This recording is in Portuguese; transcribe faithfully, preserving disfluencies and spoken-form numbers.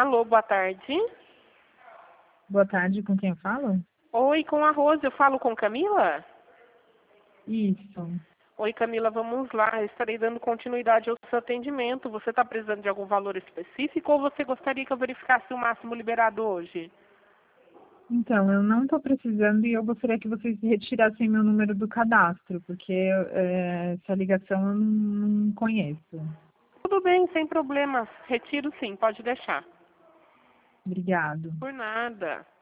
Alô, boa tarde. Boa tarde, com quem eu falo? Oi, com a Rose, eu falo com Camila? Isso. Oi, Camila, vamos lá. Eu estarei dando continuidade ao seu atendimento. Você está precisando de algum valor específico ou você gostaria que eu verificasse o máximo liberado hoje? Então, eu não estou precisando e eu gostaria que vocês retirassem meu número do cadastro, porque é, essa ligação eu não, não conheço. Tudo bem, sem problemas. Retiro sim, pode deixar. Obrigado. Por nada.